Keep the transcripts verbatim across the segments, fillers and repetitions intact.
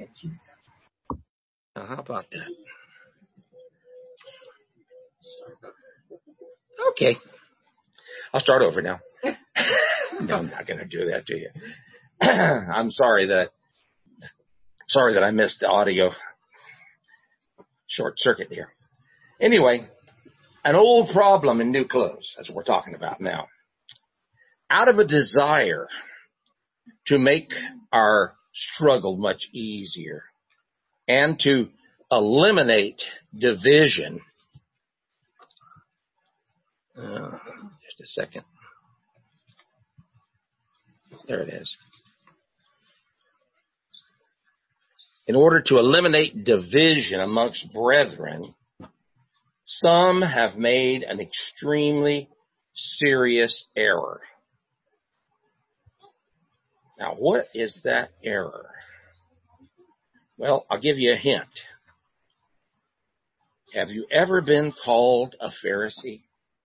Now, how about that? Okay. I'll start over now. No, I'm not going to do that to you. I'm sorry that sorry that I missed the audio short circuit here. Anyway, an old problem in new clothes, that's what we're talking about now. Out of a desire to make our struggle much easier and to eliminate division. Uh, just a second. There it is. In order to eliminate division amongst brethren, some have made an extremely serious error. Now, what is that error? Well, I'll give you a hint. Have you ever been called a Pharisee?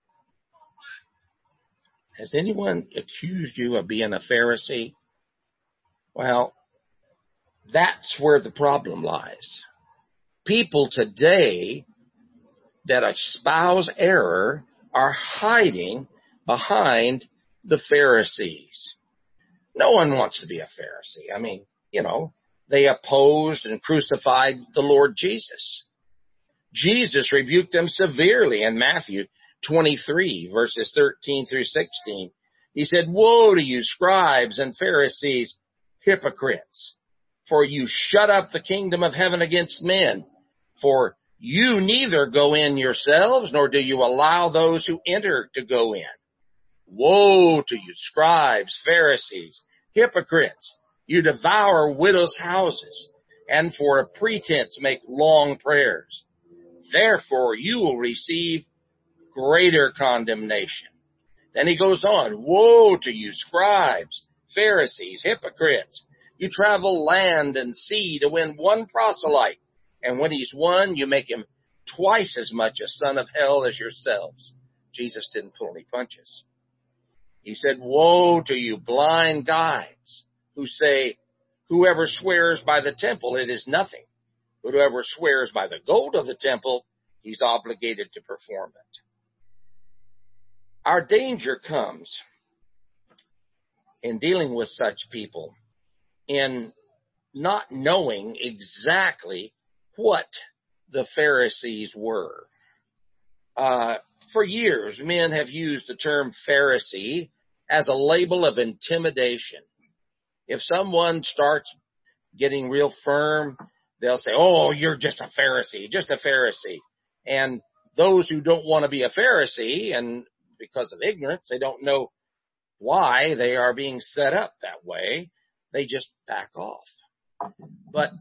Has anyone accused you of being a Pharisee? Well, that's where the problem lies. People today that espouse error are hiding behind the Pharisees. No one wants to be a Pharisee. I mean, you know, they opposed and crucified the Lord Jesus. Jesus rebuked them severely in Matthew twenty-three, verses thirteen through sixteen. He said, "Woe to you, scribes and Pharisees, hypocrites, for you shut up the kingdom of heaven against men. For you neither go in yourselves, nor do you allow those who enter to go in. Woe to you, scribes, Pharisees, hypocrites! You devour widows' houses, and for a pretense make long prayers. Therefore you will receive greater condemnation." Then he goes on, "Woe to you, scribes, Pharisees, hypocrites! You travel land and sea to win one proselyte, and when he's won, you make him twice as much a son of hell as yourselves." Jesus didn't pull any punches. He said, "Woe to you, blind guides, who say, whoever swears by the temple, it is nothing. But whoever swears by the gold of the temple, he's obligated to perform it." Our danger comes in dealing with such people in not knowing exactly what the Pharisees were. Uh, for years, men have used the term Pharisee as a label of intimidation. If someone starts getting real firm, they'll say, "Oh, you're just a Pharisee, just a Pharisee." And those who don't want to be a Pharisee, and because of ignorance, they don't know why they are being set up that way, they just back off. But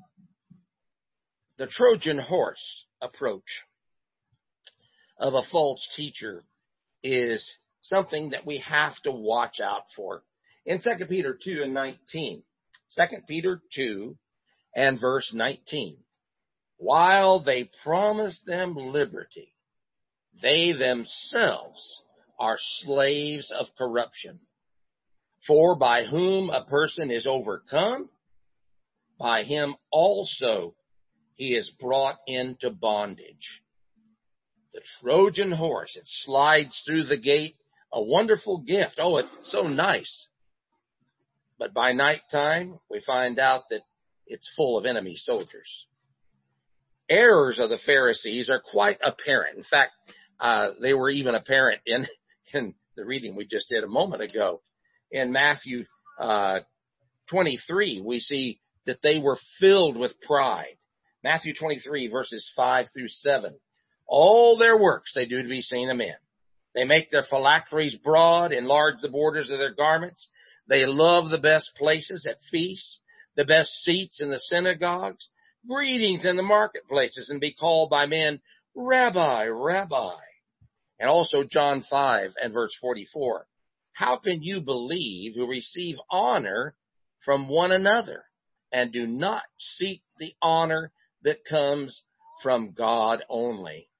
the Trojan horse approach of a false teacher is something that we have to watch out for. In Second Peter two and nineteen, Second Peter two and verse nineteen, "While they promise them liberty, they themselves are slaves of corruption. For by whom a person is overcome, by him also he is brought into bondage." The Trojan horse, it slides through the gate, a wonderful gift. Oh, it's so nice. But by nighttime, we find out that it's full of enemy soldiers. Errors of the Pharisees are quite apparent. In fact, uh, they were even apparent in, in the reading we just did a moment ago. In Matthew uh, twenty-three, we see that they were filled with pride. Matthew twenty-three, verses five through seven. "All their works they do to be seen of men. They make their phylacteries broad, enlarge the borders of their garments. They love the best places at feasts, the best seats in the synagogues, greetings in the marketplaces, and be called by men, Rabbi, Rabbi." And also John five and verse forty-four. "How can you believe who receive honor from one another and do not seek the honor that comes from God only?"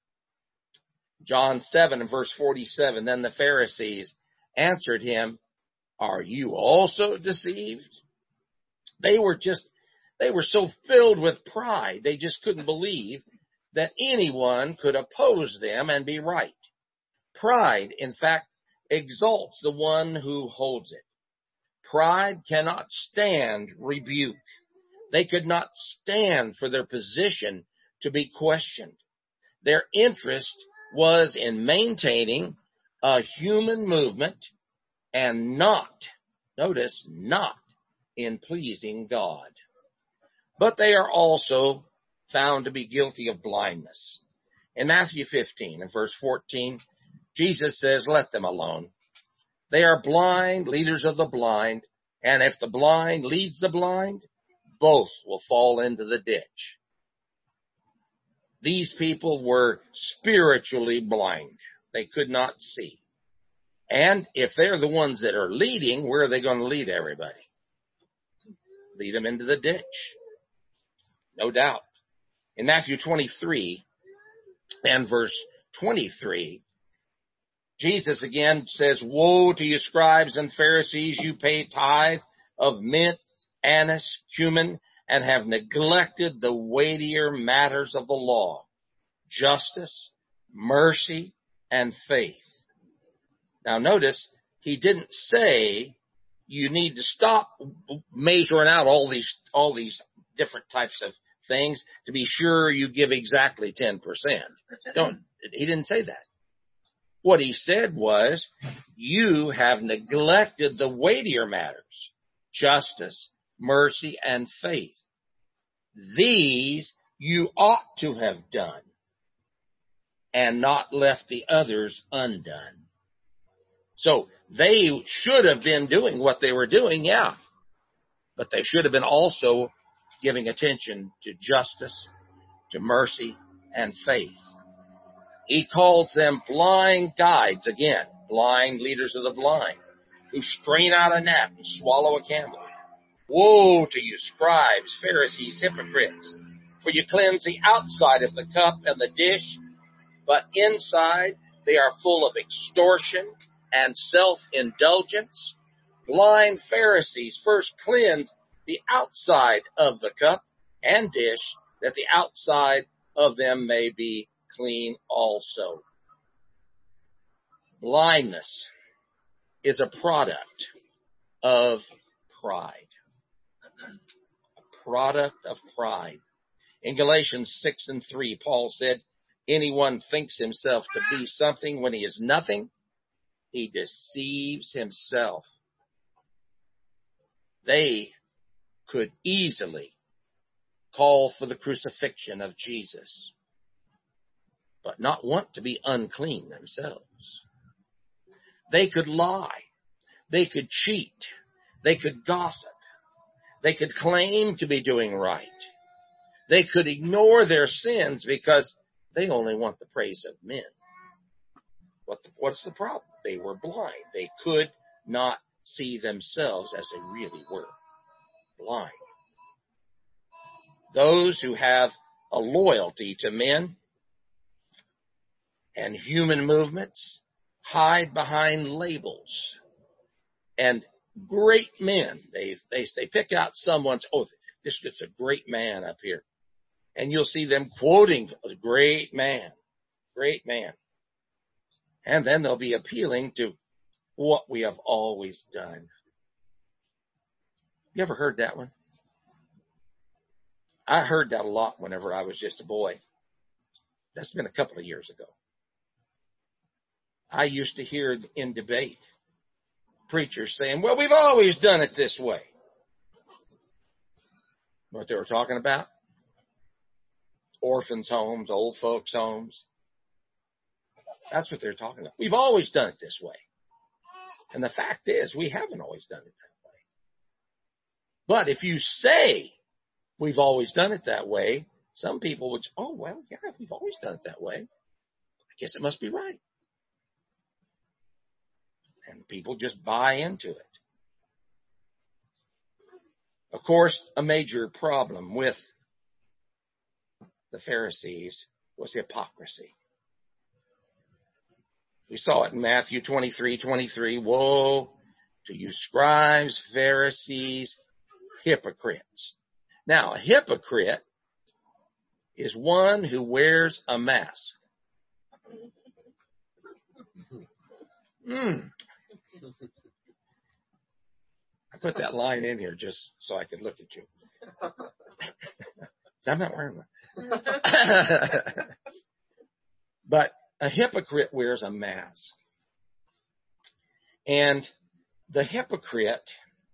John seven and verse forty-seven. "Then the Pharisees answered him, Are you also deceived?" They were just They were so filled with pride, they just couldn't believe that anyone could oppose them and be right. Pride, in fact, exalts the one who holds it. Pride cannot stand rebuke. They could not stand for their position to be questioned. Their interest was in maintaining a human movement and not, notice, not in pleasing God. But they are also found to be guilty of blindness. In Matthew fifteen and verse fourteen, Jesus says, let them alone. They are blind, leaders of the blind, and if the blind leads the blind, both will fall into the ditch. These people were spiritually blind. They could not see. And if they're the ones that are leading, where are they going to lead everybody? Lead them into the ditch. No doubt. In Matthew twenty-three and verse twenty-three, Jesus again says, woe to you scribes and Pharisees, you pay tithe of mint, anise, cumin, and have neglected the weightier matters of the law, justice, mercy, and faith. Now notice, he didn't say you need to stop measuring out all these, all these different types of things to be sure you give exactly ten percent. Don't, he didn't say that. What he said was, you have neglected the weightier matters, justice, mercy, and faith. These you ought to have done and not left the others undone. So they should have been doing what they were doing, yeah, but they should have been also giving attention to justice, to mercy, and faith. He calls them blind guides, again, blind leaders of the blind, who strain out a gnat and swallow a camel. Woe to you, scribes, Pharisees, hypocrites, for you cleanse the outside of the cup and the dish, but inside they are full of extortion and self-indulgence. Blind Pharisees, first cleanse the outside of the cup and dish, that the outside of them may be clean also. Blindness is a product of pride. A product of pride. In Galatians six and three, Paul said, anyone thinks himself to be something when he is nothing, he deceives himself. They could easily call for the crucifixion of Jesus, but not want to be unclean themselves. They could lie. They could cheat. They could gossip. They could claim to be doing right. They could ignore their sins because they only want the praise of men. What the, what's the problem? They were blind. They could not see themselves as they really were. Blind. Those who have a loyalty to men and human movements hide behind labels. And great men, they, they, they pick out someone's, oh, this is a great man up here. And you'll see them quoting a great man, great man. And then they'll be appealing to what we have always done. You ever heard that one? I heard that a lot whenever I was just a boy. That's been a couple of years ago. I used to hear in debate preachers saying, well, we've always done it this way. What they were talking about? Orphans' homes, old folks' homes. That's what they're talking about. We've always done it this way. And the fact is, we haven't always done it that way. But if you say we've always done it that way, some people would say, oh, well, yeah, we've always done it that way. I guess it must be right. And people just buy into it. Of course, a major problem with the Pharisees was hypocrisy. We saw it in Matthew twenty-three twenty-three. Woe to you scribes, Pharisees, hypocrites. Now, a hypocrite is one who wears a mask. Mm. I put that line in here just so I could look at you. So I'm not wearing one. But a hypocrite wears a mask. And the hypocrite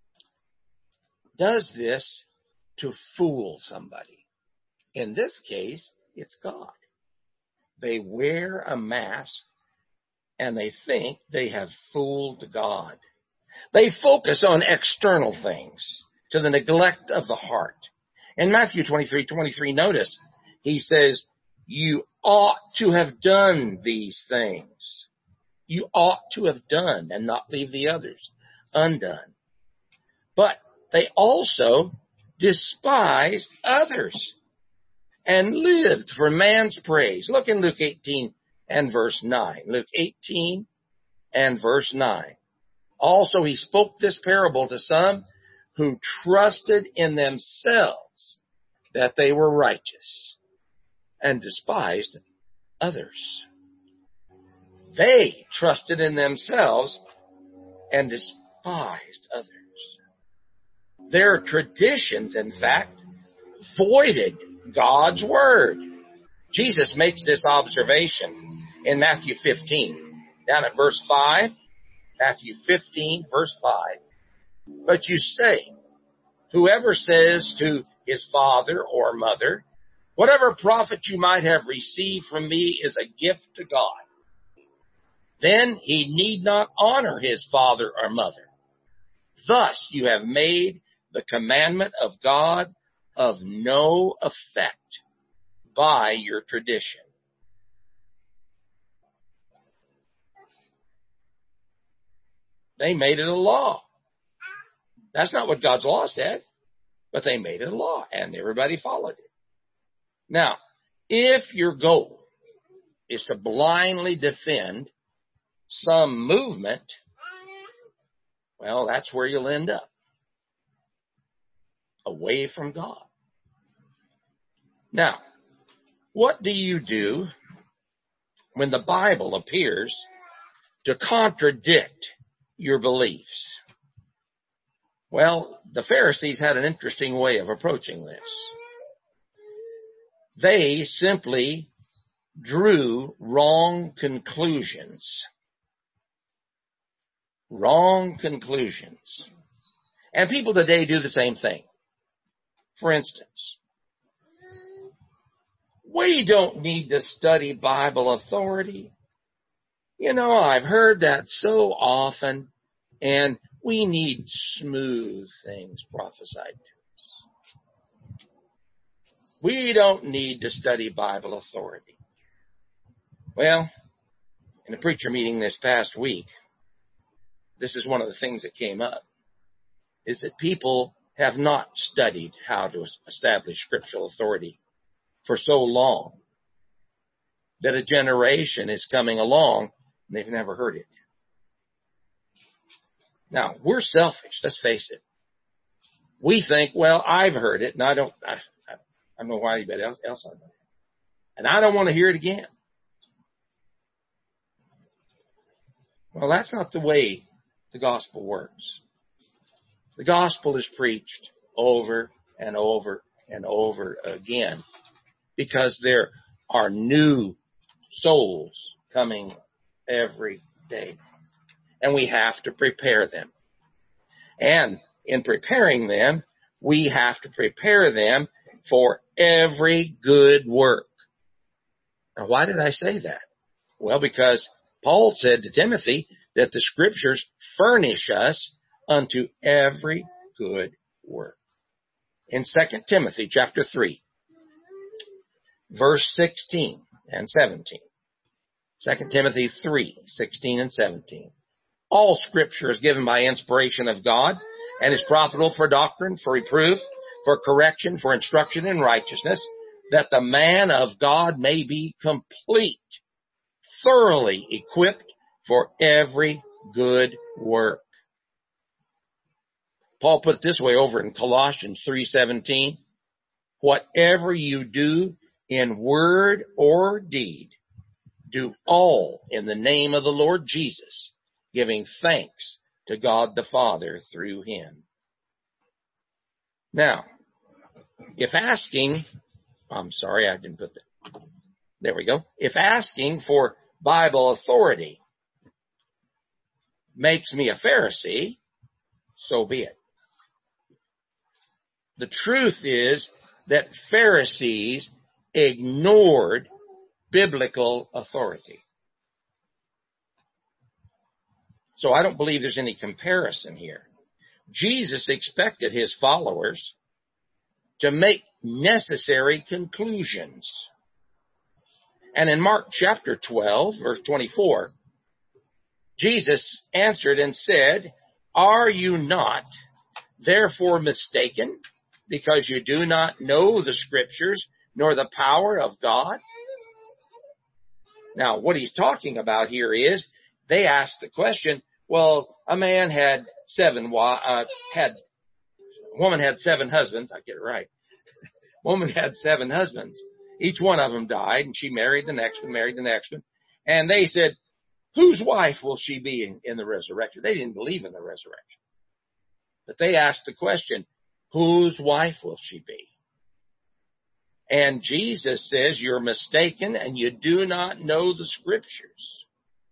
does this to fool somebody. In this case, it's God. They wear a mask and they think they have fooled God. They focus on external things to the neglect of the heart. In Matthew twenty-three twenty-three, notice, he says, you ought to have done these things. You ought to have done and not leave the others undone. But they also despised others and lived for man's praise. Look in Luke eighteen and verse nine. Luke eighteen and verse nine. Also, he spoke this parable to some who trusted in themselves that they were righteous and despised others. They trusted in themselves and despised others. Their traditions, in fact, voided God's word. Jesus makes this observation in Matthew fifteen, down at verse five. Matthew fifteen, verse five. But you say, whoever says to his father or mother, whatever profit you might have received from me is a gift to God, then he need not honor his father or mother. Thus you have made the commandment of God of no effect by your tradition. They made it a law. That's not what God's law said, but they made it a law, and everybody followed it. Now, if your goal is to blindly defend some movement, well, that's where you'll end up. Away from God. Now, what do you do when the Bible appears to contradict your beliefs? Well, the Pharisees had an interesting way of approaching this. They simply drew wrong conclusions. Wrong conclusions. And people today do the same thing. For instance, we don't need to study Bible authority. You know, I've heard that so often, and we need smooth things prophesied to us. We don't need to study Bible authority. Well, in a preacher meeting this past week, this is one of the things that came up, is that people have not studied how to establish scriptural authority for so long that a generation is coming along and they've never heard it. Now, we're selfish, let's face it. We think, well, I've heard it, and I don't, I, I don't know why anybody else, else I know. And I don't want to hear it again. Well, that's not the way the gospel works. The gospel is preached over and over and over again because there are new souls coming every day. And we have to prepare them. And in preparing them, we have to prepare them for every good work. Now, why did I say that? Well, because Paul said to Timothy that the scriptures furnish us unto every good work. In Second Timothy chapter three, verse sixteen and seventeen. Second Timothy three, sixteen and seventeen. All scripture is given by inspiration of God and is profitable for doctrine, for reproof, for correction, for instruction in righteousness, that the man of God may be complete, thoroughly equipped for every good work. Paul put it this way over in Colossians three seventeen. whatever you do in word or deed, do all in the name of the Lord Jesus, giving thanks to God the Father through him. Now, if asking, I'm sorry, I didn't put that. There we go. If asking for Bible authority makes me a Pharisee, so be it. The truth is that Pharisees ignored biblical authority. So I don't believe there's any comparison here. Jesus expected his followers to make necessary conclusions. And in Mark chapter twelve, verse twenty-four, Jesus answered and said, "Are you not therefore mistaken, because you do not know the Scriptures nor the power of God?" Now, what he's talking about here is they asked the question, well, a man had seven, uh, had, a woman had seven husbands. I get it right. Woman had seven husbands. Each one of them died, and she married the next one, married the next one. And they said, whose wife will she be in, in the resurrection? They didn't believe in the resurrection. But they asked the question, whose wife will she be? And Jesus says, you're mistaken and you do not know the Scriptures.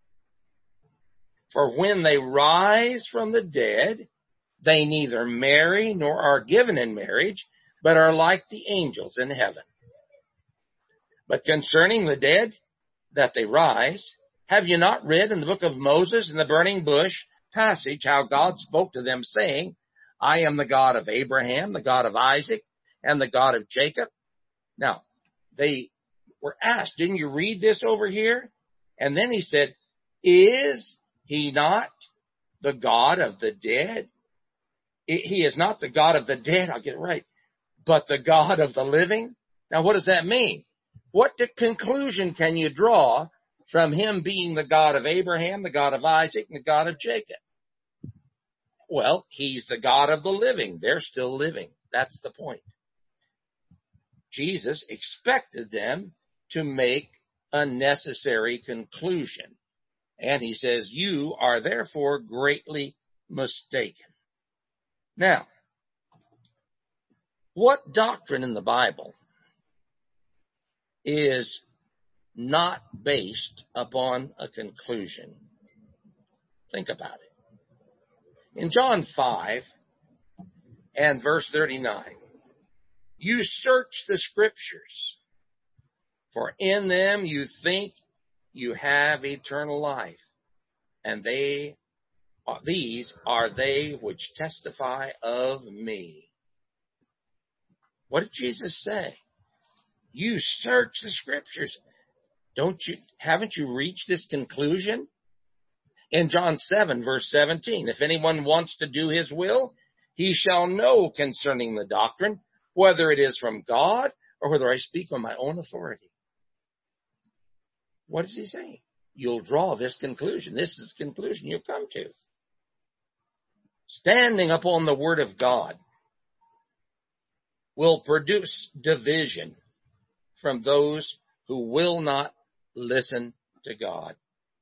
For when they rise from the dead, they neither marry nor are given in marriage, but are like the angels in heaven. But concerning the dead, that they rise, have you not read in the book of Moses in the burning bush passage how God spoke to them, saying, I am the God of Abraham, the God of Isaac, and the God of Jacob? Now, they were asked, didn't you read this over here? And then he said, is he not the God of the dead? He is not the God of the dead, I'll get it right, but the God of the living. Now, what does that mean? What conclusion can you draw from him being the God of Abraham, the God of Isaac, and the God of Jacob? Well, he's the God of the living. They're still living. That's the point. Jesus expected them to make a necessary conclusion. And he says, you are therefore greatly mistaken. Now, what doctrine in the Bible is not based upon a conclusion? Think about it. In John five and verse thirty-nine, you search the Scriptures, for in them you think you have eternal life, and they these are they which testify of me. What did Jesus say? You search the Scriptures. Don't you, haven't you reached this conclusion? In John seven, verse seventeen, if anyone wants to do his will, he shall know concerning the doctrine, whether it is from God or whether I speak on my own authority. What is he saying? You'll draw this conclusion. This is the conclusion you'll come to. Standing upon the Word of God will produce division from those who will not listen to God.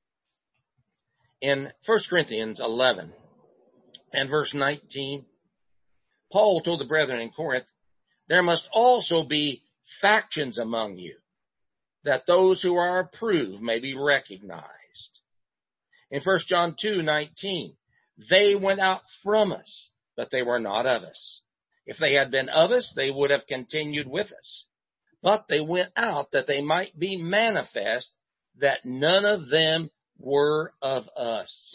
In First Corinthians eleven and verse nineteen, Paul told the brethren in Corinth, there must also be factions among you, that those who are approved may be recognized. In First John two nineteen, they went out from us, but they were not of us. If they had been of us, they would have continued with us. But they went out that they might be manifest that none of them were of us.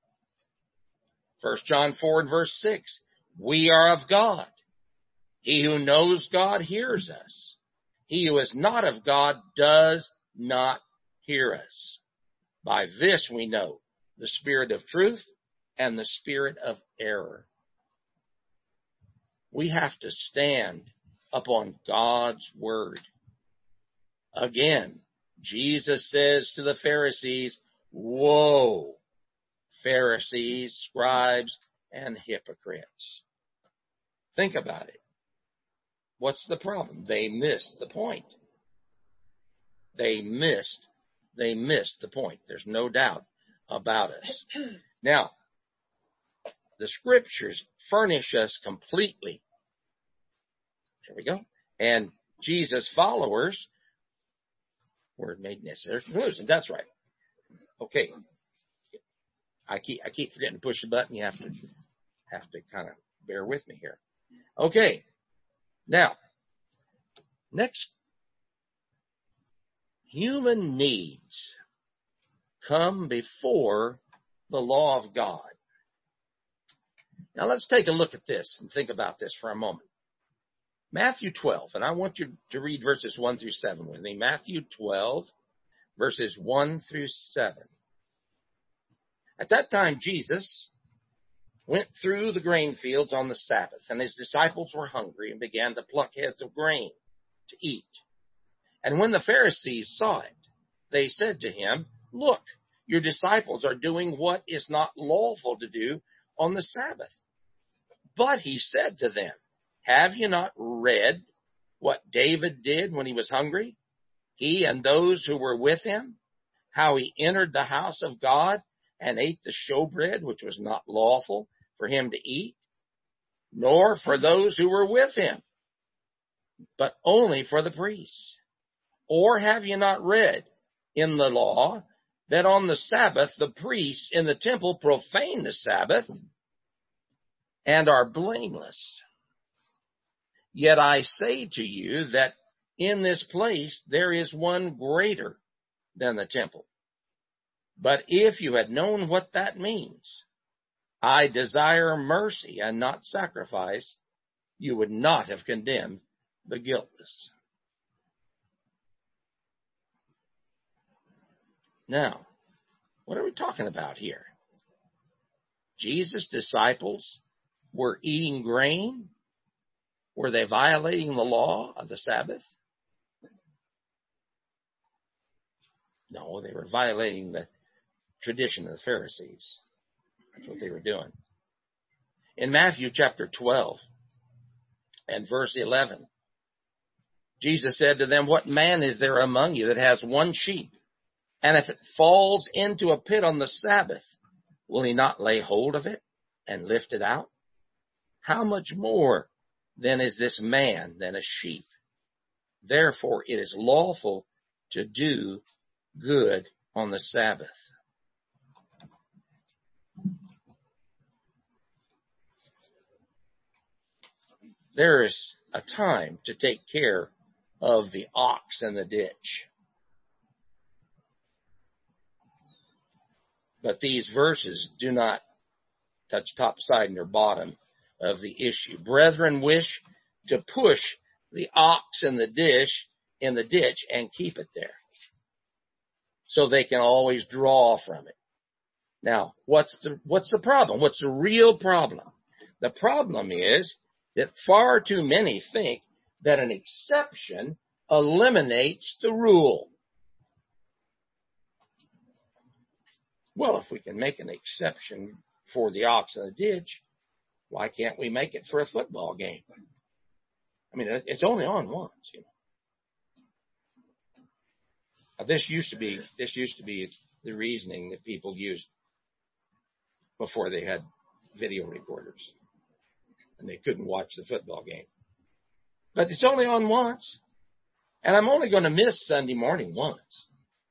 First John four and verse six, we are of God. He who knows God hears us. He who is not of God does not hear us. By this we know the spirit of truth and the spirit of error. We have to stand upon God's word. Again, Jesus says to the Pharisees, woe, Pharisees, scribes, and hypocrites. Think about it. what's the problem? They missed the point. They missed, they missed the point. There's no doubt about us. Now, the scriptures furnish us completely. There we go. And Jesus' followers were made necessary conclusion. That's right. Okay. I keep I keep forgetting to push the button. You have to have to kind of bear with me here. Okay. Now, next, human needs come before the law of God. Now let's take a look at this and think about this for a moment. Matthew twelve, and I want you to read verses one through seven with me. Matthew twelve, verses one through seven. At that time, Jesus went through the grain fields on the Sabbath, and his disciples were hungry and began to pluck heads of grain to eat. And when the Pharisees saw it, they said to him, "Look, your disciples are doing what is not lawful to do on the Sabbath." But he said to them, "Have you not read what David did when he was hungry? He and those who were with him, how he entered the house of God and ate the showbread, which was not lawful for him to eat, nor for those who were with him, but only for the priests. Or have you not read in the law that on the Sabbath the priests in the temple profane the Sabbath and are blameless? Yet I say to you that in this place there is one greater than the temple. But if you had known what that means, I desire mercy and not sacrifice, you would not have condemned the guiltless." Now, what are we talking about here? Jesus' disciples were eating grain? Were they violating the law of the Sabbath? No, they were violating the tradition of the Pharisees. That's what they were doing. In Matthew chapter twelve and verse eleven, Jesus said to them, "What man is there among you that has one sheep, and if it falls into a pit on the Sabbath, will he not lay hold of it and lift it out? How much more then is this man than a sheep? Therefore it is lawful to do good on the Sabbath." There is a time to take care of the ox in the ditch. But these verses do not touch top, side, nor bottom of the issue. Brethren wish to push the ox in the dish, in the ditch and keep it there, so they can always draw from it. Now, what's the, what's the problem? What's the real problem? The problem is that far too many think that an exception eliminates the rule. Well, if we can make an exception for the ox in the ditch, why can't we make it for a football game? I mean, it's only on once, you know. Now, this used to be this used to be the reasoning that people used before they had video recorders and they couldn't watch the football game. But it's only on once, and I'm only going to miss Sunday morning once.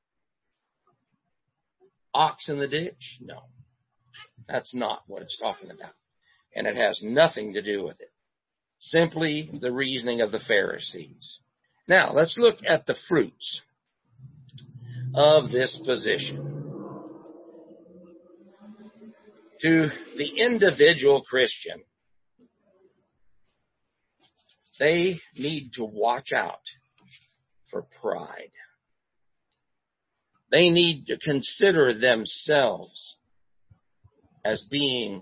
Ox in the ditch? No, that's not what it's talking about. And it has nothing to do with it. Simply the reasoning of the Pharisees. Now, let's look at the fruits of this position. To the individual Christian, they need to watch out for pride. They need to consider themselves as being,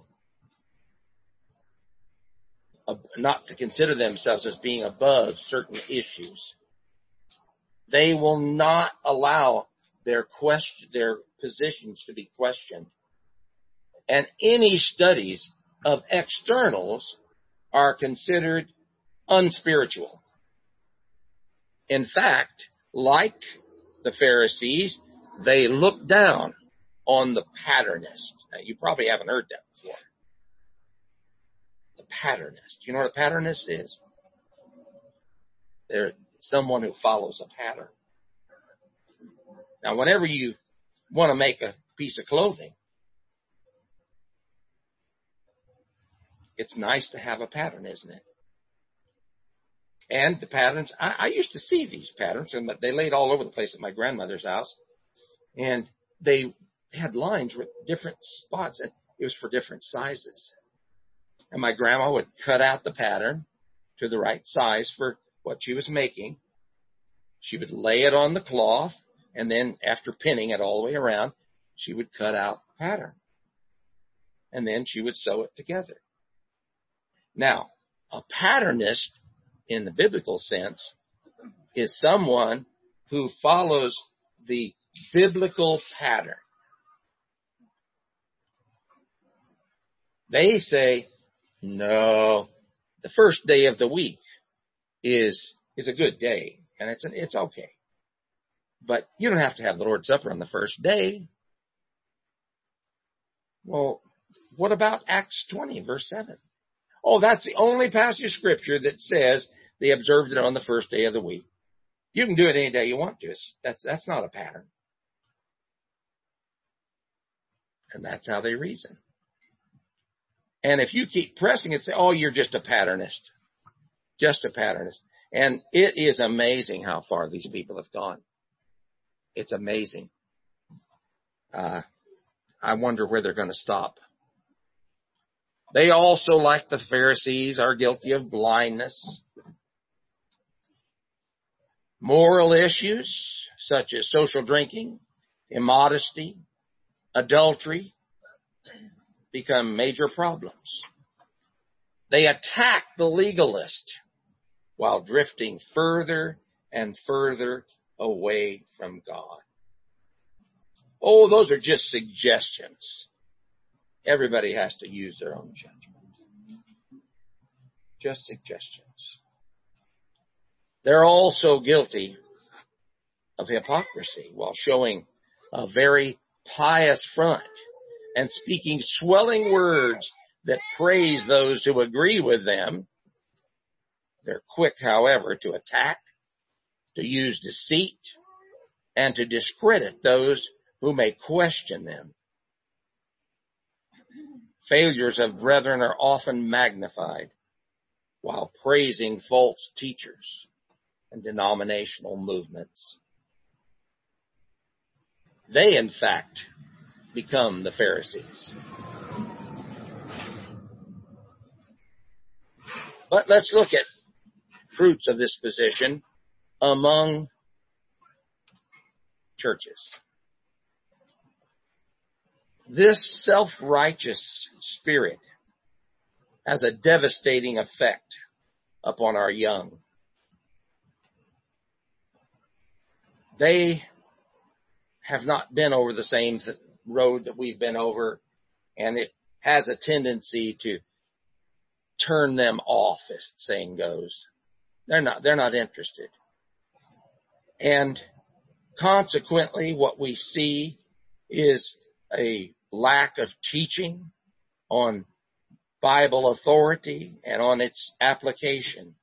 not to consider themselves as being above certain issues. They will not allow their question, their positions to be questioned. And any studies of externals are considered unspiritual. In fact, like the Pharisees, they look down on the patternist. Now, you probably haven't heard that before. The patternist. You know what a patternist is? They're someone who follows a pattern. Now, whenever you want to make a piece of clothing, it's nice to have a pattern, isn't it? And the patterns, I, I used to see these patterns, and they laid all over the place at my grandmother's house. And they had lines with different spots, and it was for different sizes. And my grandma would cut out the pattern to the right size for what she was making. She would lay it on the cloth, and then after pinning it all the way around, she would cut out the pattern. And then she would sew it together. Now, a patternist, in the biblical sense, is someone who follows the biblical pattern. They say, no, the first day of the week is is a good day, and it's it's okay. But you don't have to have the Lord's Supper on the first day. Well, what about Acts twenty, verse seven? Oh, that's the only passage of Scripture that says they observed it on the first day of the week. You can do it any day you want to. It's, that's that's not a pattern. And that's how they reason. And if you keep pressing it, say, oh, you're just a patternist. Just a patternist. And it is amazing how far these people have gone. It's amazing. Uh, I wonder where they're going to stop. They also, like the Pharisees, are guilty of blindness. Moral issues such as social drinking, immodesty, adultery become major problems. They attack the legalist while drifting further and further away from God. Oh, those are just suggestions. Everybody has to use their own judgment. Just suggestions. They're also guilty of hypocrisy while showing a very pious front and speaking swelling words that praise those who agree with them. They're quick, however, to attack, to use deceit, and to discredit those who may question them. Failures of brethren are often magnified while praising false teachers and denominational movements. They, in fact, become the Pharisees. But let's look at fruits of this position among churches. This self-righteous spirit has a devastating effect upon our young. They have not been over the same road that we've been over, and it has a tendency to turn them off, as the saying goes. They're not, they're not interested. And consequently, what we see is a lack of teaching on Bible authority and on its application.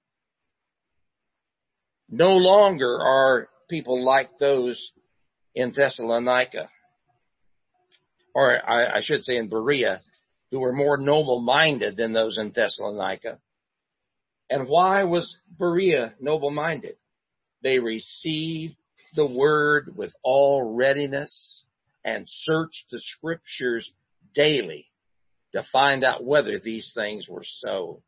No longer are people like those in Thessalonica, or I, I should say in Berea, who were more noble-minded than those in Thessalonica. And why was Berea noble-minded? They received the word with all readiness and searched the Scriptures daily to find out whether these things were so.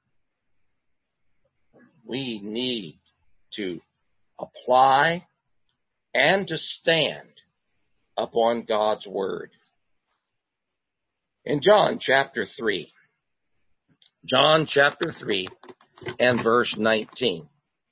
We need to apply and to stand upon God's word. In John chapter three, John chapter three and verse nineteen,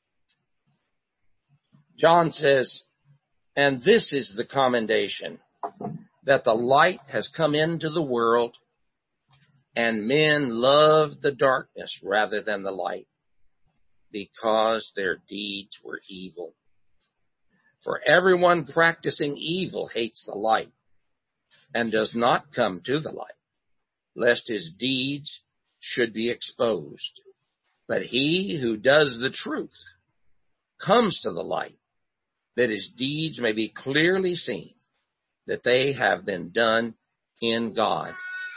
John says, "And this is the commendation, that the light has come into the world, and men love the darkness rather than the light, because their deeds were evil. For everyone practicing evil hates the light and does not come to the light, lest his deeds should be exposed. But he who does the truth comes to the light, that his deeds may be clearly seen, that they have been done in God.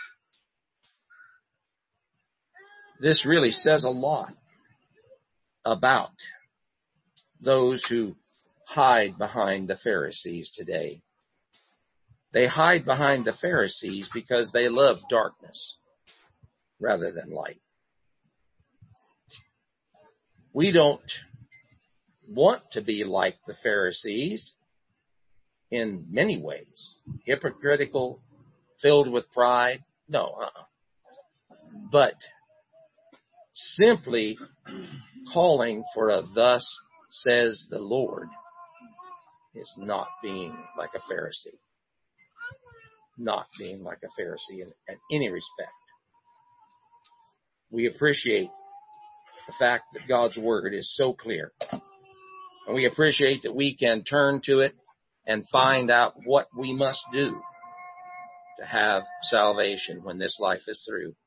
This really says a lot about those who hide behind the Pharisees today. They hide behind the Pharisees because they love darkness rather than light. We don't want to be like the Pharisees in many ways. Hypocritical, filled with pride. No, uh-uh. But simply calling for a thus says the Lord is not being like a Pharisee. Not being like a Pharisee in, in any respect. We appreciate the fact that God's Word is so clear. And we appreciate that we can turn to it and find out what we must do to have salvation when this life is through.